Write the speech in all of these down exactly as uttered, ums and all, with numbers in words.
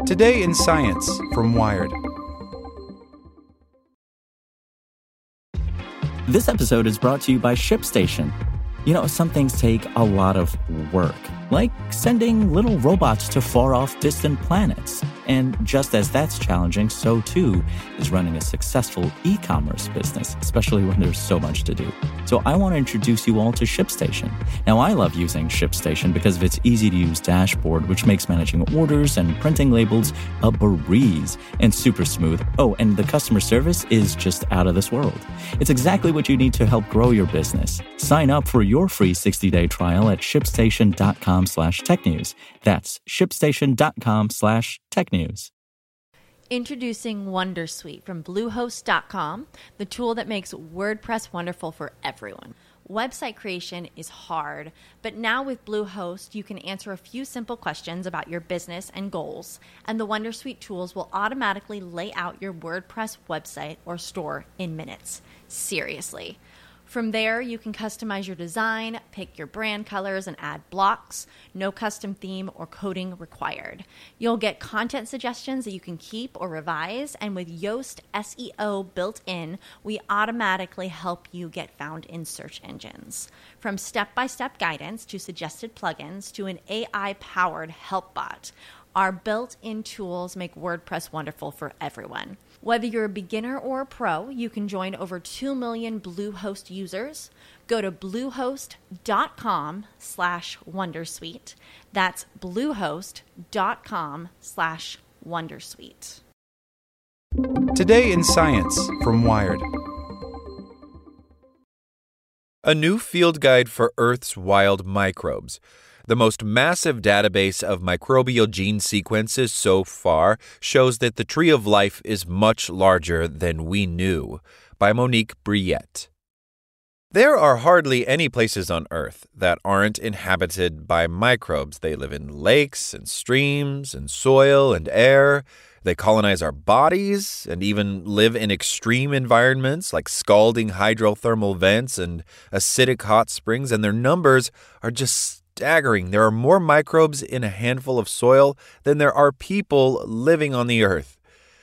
Today in Science from Wired. This episode is brought to you by ShipStation. You know, some things take a lot of work, like sending little robots to far-off distant planets. And just as that's challenging, so too is running a successful e-commerce business, especially when there's so much to do. So I want to introduce you all to ShipStation. Now, I love using ShipStation because of its easy-to-use dashboard, which makes managing orders and printing labels a breeze and super smooth. Oh, and the customer service is just out of this world. It's exactly what you need to help grow your business. Sign up for your free sixty-day trial at shipstation.com slash technews. That's shipstation.com slash technews. Introducing Wondersuite from Bluehost dot com, the tool that makes WordPress wonderful for everyone. Website creation is hard, but now with Bluehost, you can answer a few simple questions about your business and goals, and the Wondersuite tools will automatically lay out your WordPress website or store in minutes. Seriously. From there, you can customize your design, pick your brand colors, and add blocks. No custom theme or coding required. You'll get content suggestions that you can keep or revise, and with Yoast S E O built in, we automatically help you get found in search engines. From step-by-step guidance to suggested plugins to an A I-powered help bot, our built-in tools make WordPress wonderful for everyone. Whether you're a beginner or a pro, you can join over two million Bluehost users. Go to bluehost.com slash Wondersuite. That's bluehost.com slash Wondersuite. Today in Science from Wired. A new field guide for Earth's wild microbes. The most massive database of microbial gene sequences so far shows that the tree of life is much larger than we knew. By Monique Briette. There are hardly any places on Earth that aren't inhabited by microbes. They live in lakes and streams and soil and air. They colonize our bodies and even live in extreme environments like scalding hydrothermal vents and acidic hot springs, and their numbers are just staggering. There are more microbes in a handful of soil than there are people living on the earth.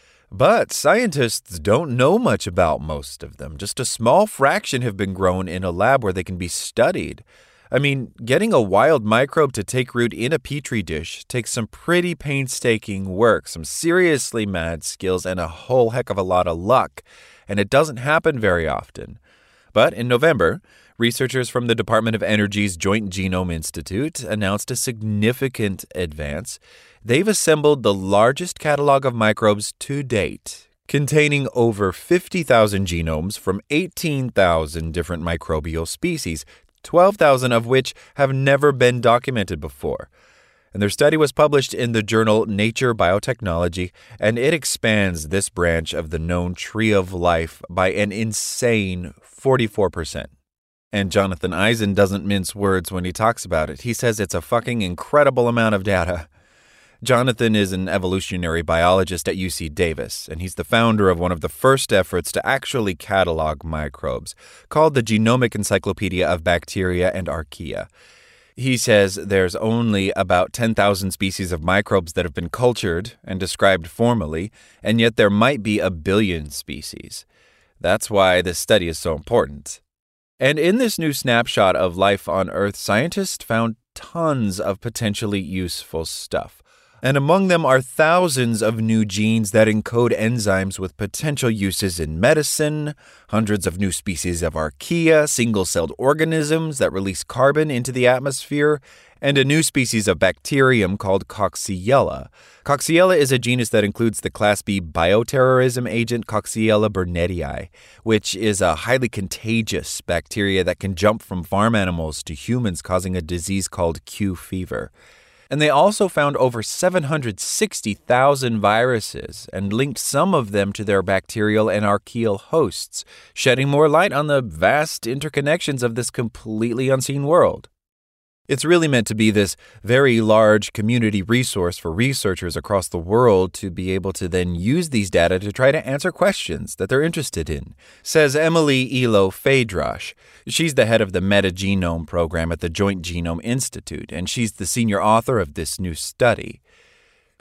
But scientists don't know much about most of them. Just a small fraction have been grown in a lab where they can be studied. I mean, getting a wild microbe to take root in a petri dish takes some pretty painstaking work, some seriously mad skills, and a whole heck of a lot of luck. And it doesn't happen very often. But in November, researchers from the Department of Energy's Joint Genome Institute announced a significant advance. They've assembled the largest catalog of microbes to date, containing over fifty thousand genomes from eighteen thousand different microbial species, twelve thousand of which have never been documented before. And their study was published in the journal Nature Biotechnology, and it expands this branch of the known tree of life by an insane forty-four percent. And Jonathan Eisen doesn't mince words when he talks about it. He says it's a fucking incredible amount of data. Jonathan is an evolutionary biologist at U C Davis, and he's the founder of one of the first efforts to actually catalog microbes, called the Genomic Encyclopedia of Bacteria and Archaea. He says there's only about ten thousand species of microbes that have been cultured and described formally, and yet there might be a billion species. That's why this study is so important. And in this new snapshot of life on Earth, scientists found tons of potentially useful stuff. And among them are thousands of new genes that encode enzymes with potential uses in medicine, hundreds of new species of archaea, single-celled organisms that release carbon into the atmosphere, and a new species of bacterium called Coxiella. Coxiella is a genus that includes the Class B bioterrorism agent Coxiella burnettii, which is a highly contagious bacteria that can jump from farm animals to humans, causing a disease called Q fever. And they also found over seven hundred sixty thousand viruses and linked some of them to their bacterial and archaeal hosts, shedding more light on the vast interconnections of this completely unseen world. It's really meant to be this very large community resource for researchers across the world to be able to then use these data to try to answer questions that they're interested in, says Emily Elo Phaedrosh. She's the head of the Metagenome program at the Joint Genome Institute, and she's the senior author of this new study.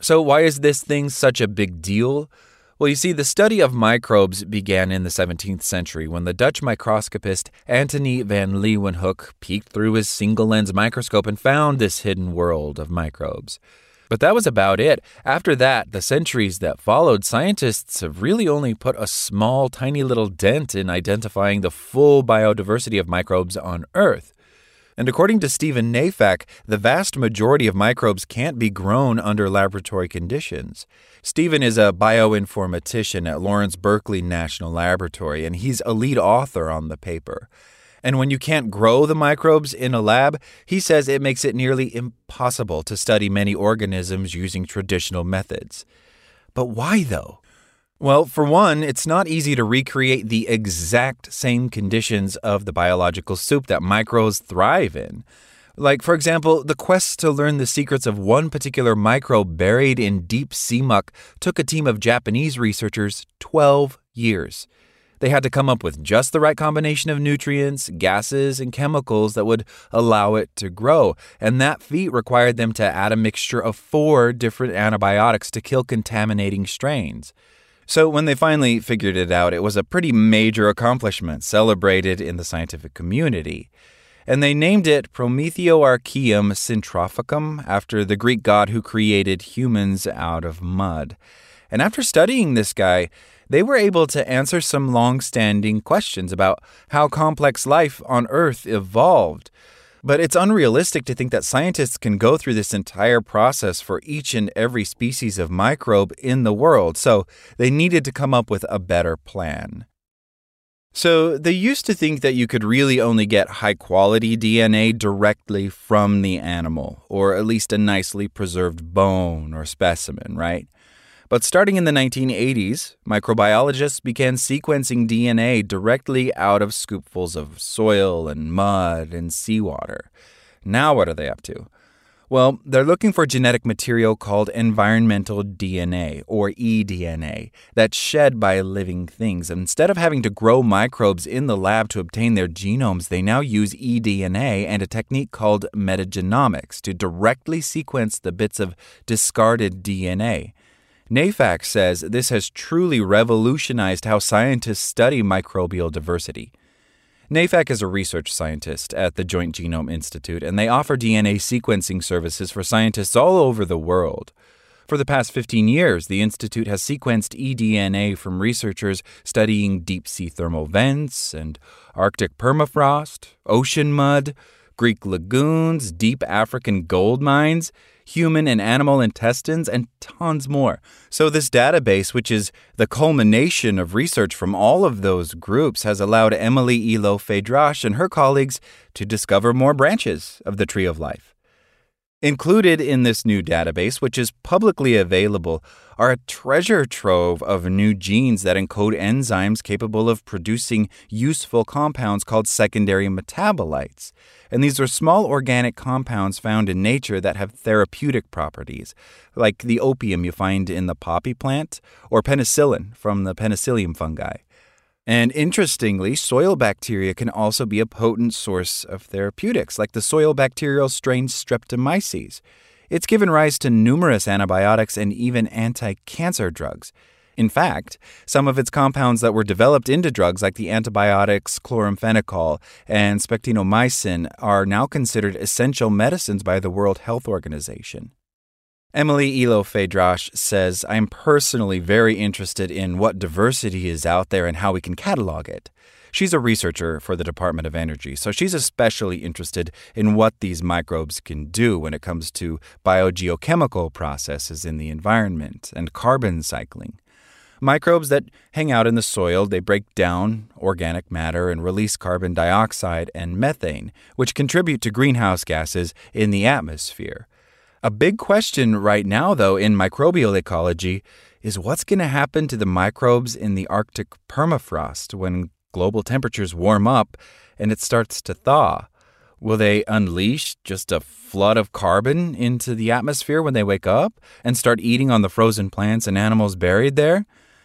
So why is this thing such a big deal? Well, you see, the study of microbes began in the seventeenth century when the Dutch microscopist Antony van Leeuwenhoek peeked through his single-lens microscope and found this hidden world of microbes. But that was about it. After that, the centuries that followed, scientists have really only put a small, tiny little dent in identifying the full biodiversity of microbes on Earth. And according to Stephen Neyfakh, the vast majority of microbes can't be grown under laboratory conditions. Stephen is a bioinformatician at Lawrence Berkeley National Laboratory, and he's a lead author on the paper. And when you can't grow the microbes in a lab, he says it makes it nearly impossible to study many organisms using traditional methods. But why, though? Well, for one, it's not easy to recreate the exact same conditions of the biological soup that microbes thrive in. Like, for example, the quest to learn the secrets of one particular microbe buried in deep sea muck took a team of Japanese researchers twelve years. They had to come up with just the right combination of nutrients, gases, and chemicals that would allow it to grow. And that feat required them to add a mixture of four different antibiotics to kill contaminating strains. So when they finally figured it out, it was a pretty major accomplishment celebrated in the scientific community. And they named it Prometheoarchaeum syntrophicum after the Greek god who created humans out of mud. And after studying this guy, they were able to answer some long-standing questions about how complex life on Earth evolved. But it's unrealistic to think that scientists can go through this entire process for each and every species of microbe in the world, so they needed to come up with a better plan. So they used to think that you could really only get high-quality D N A directly from the animal, or at least a nicely preserved bone or specimen, right? But starting in the nineteen eighties, microbiologists began sequencing D N A directly out of scoopfuls of soil and mud and seawater. Now what are they up to? Well, they're looking for genetic material called environmental D N A, or e D N A, that's shed by living things. Instead of having to grow microbes in the lab to obtain their genomes, they now use e D N A and a technique called metagenomics to directly sequence the bits of discarded D N A. Neyfakh says this has truly revolutionized how scientists study microbial diversity. Neyfakh is a research scientist at the Joint Genome Institute, and they offer D N A sequencing services for scientists all over the world. For the past fifteen years, the Institute has sequenced e D N A from researchers studying deep-sea thermal vents and Arctic permafrost, ocean mud, Greek lagoons, deep African gold mines, human and animal intestines, and tons more. So this database, which is the culmination of research from all of those groups, has allowed Emily Elo-Fedrosh and her colleagues to discover more branches of the Tree of Life. Included in this new database, which is publicly available, are a treasure trove of new genes that encode enzymes capable of producing useful compounds called secondary metabolites. And these are small organic compounds found in nature that have therapeutic properties, like the opium you find in the poppy plant or penicillin from the penicillium fungi. And interestingly, soil bacteria can also be a potent source of therapeutics, like the soil bacterial strain Streptomyces. It's given rise to numerous antibiotics and even anti-cancer drugs. In fact, some of its compounds that were developed into drugs, like the antibiotics chloramphenicol and spectinomycin, are now considered essential medicines by the World Health Organization. Emily Elo-Fedrosh says, "I'm personally very interested in what diversity is out there and how we can catalog it." She's a researcher for the Department of Energy, so she's especially interested in what these microbes can do when it comes to biogeochemical processes in the environment and carbon cycling. Microbes that hang out in the soil, they break down organic matter and release carbon dioxide and methane, which contribute to greenhouse gases in the atmosphere. A big question right now, though, in microbial ecology is what's going to happen to the microbes in the Arctic permafrost when global temperatures warm up and it starts to thaw. Will they unleash just a flood of carbon into the atmosphere when they wake up and start eating on the frozen plants and animals buried there?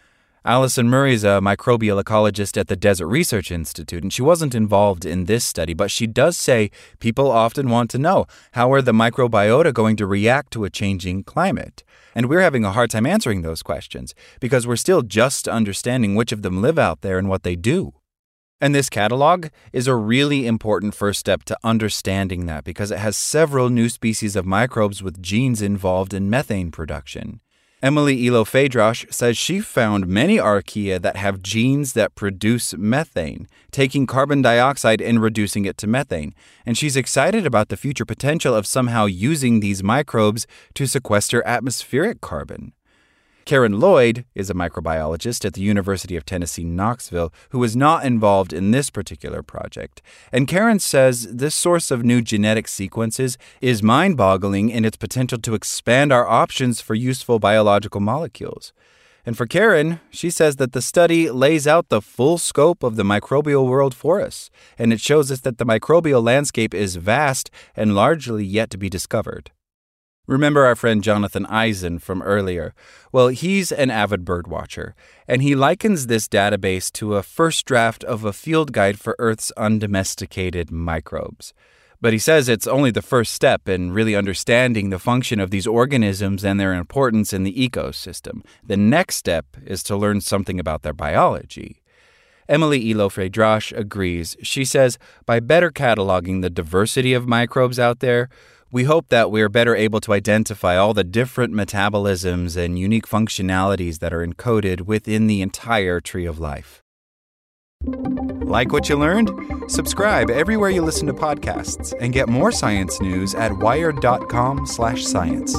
Allison Murray is a microbial ecologist at the Desert Research Institute, and she wasn't involved in this study, but she does say people often want to know, how are the microbiota going to react to a changing climate? And we're having a hard time answering those questions because we're still just understanding which of them live out there and what they do. And this catalog is a really important first step to understanding that because it has several new species of microbes with genes involved in methane production. Emily Elo-Fedrosh says she found many archaea that have genes that produce methane, taking carbon dioxide and reducing it to methane. And she's excited about the future potential of somehow using these microbes to sequester atmospheric carbon. Karen Lloyd is a microbiologist at the University of Tennessee, Knoxville, who was not involved in this particular project. And Karen says this source of new genetic sequences is mind-boggling in its potential to expand our options for useful biological molecules. And for Karen, she says that the study lays out the full scope of the microbial world for us, and it shows us that the microbial landscape is vast and largely yet to be discovered. Remember our friend Jonathan Eisen from earlier? Well, he's an avid birdwatcher, and he likens this database to a first draft of a field guide for Earth's undomesticated microbes. But he says it's only the first step in really understanding the function of these organisms and their importance in the ecosystem. The next step is to learn something about their biology. Emily Elo-Fedrosh agrees. She says, by better cataloging the diversity of microbes out there, we hope that we're better able to identify all the different metabolisms and unique functionalities that are encoded within the entire tree of life. Like what you learned? Subscribe everywhere you listen to podcasts and get more science news at wired.com slash science.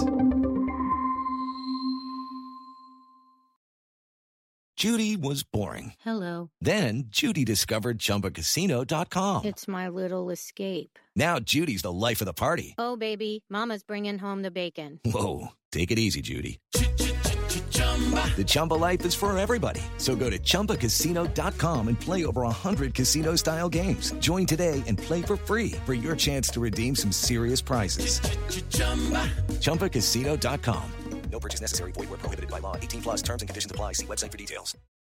Judy was boring. Hello. Then Judy discovered Chumba Casino dot com. It's my little escape. Now Judy's the life of the party. Oh, baby, mama's bringing home the bacon. Whoa, take it easy, Judy. The Chumba life is for everybody. So go to Chumba Casino dot com and play over one hundred casino-style games. Join today and play for free for your chance to redeem some serious prizes. Chumba Casino dot com. No purchase necessary. Void where prohibited by law. eighteen plus terms and conditions apply. See website for details.